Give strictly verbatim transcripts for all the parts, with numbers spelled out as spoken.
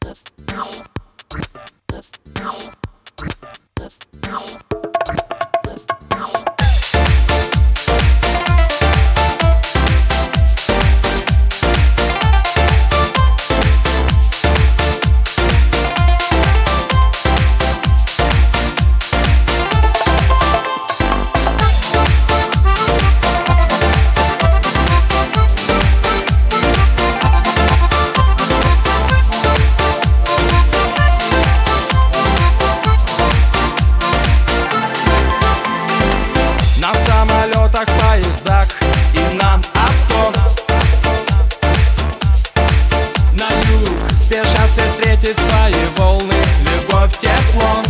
В поездах и на авто на юг спешат все встретить свои волны. Любовь, тепло,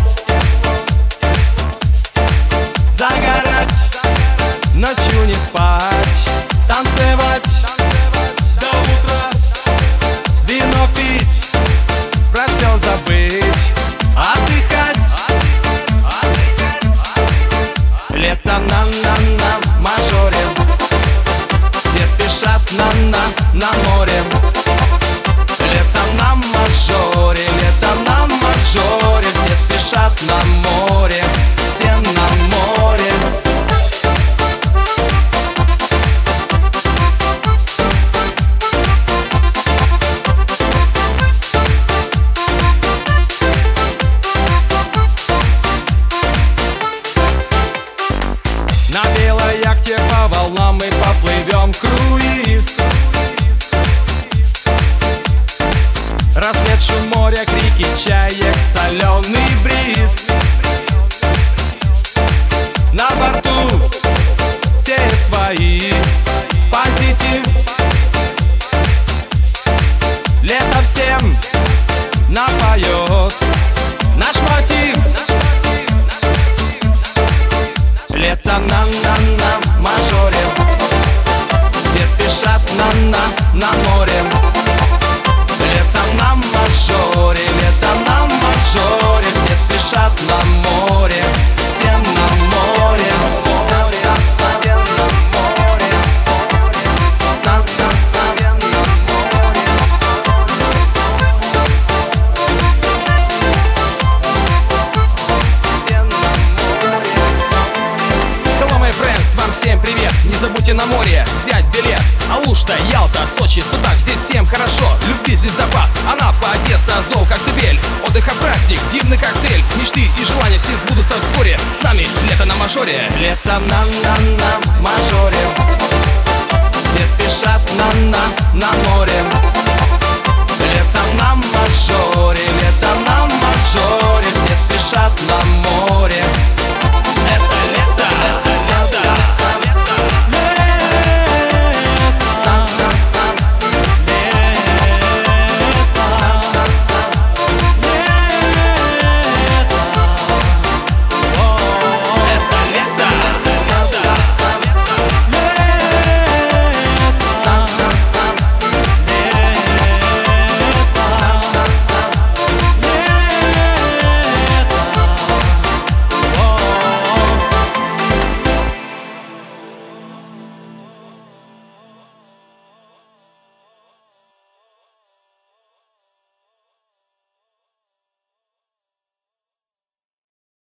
загорать, ночью не спать, танцевать до утра, вино пить, про все забыть, отдыхать. Лето на-на-на мажоре, все спешат на-на на море. Лето на мажоре, лето на мажоре, все спешат на море, все на море. На белой яхте по волнам мы поплывем круиз. Рассвет, шум моря, крики чаек, соленый бриз. На борту все свои, позитив. Лето всем напоет наш мотив. Лето на-на-на мажоре, все спешат на-на на море. Лето на мажоре, лето на мажоре, все спешат на море, все на море. Все на море, на-на-на, все на море. Все на море. Hello, my friends, вам всем привет! Не забудьте на море взять билет. Алушта, Ялта, Сочи, Судак, здесь всем хорошо. Любви звездопад, Анапа, Одесса, Азов, Коктебель. Отдыха праздник, дивный коктейль. Мечты и желания все сбудутся вскоре. С нами лето на мажоре. Лето на-на-на мажоре, все спешат на-на на море.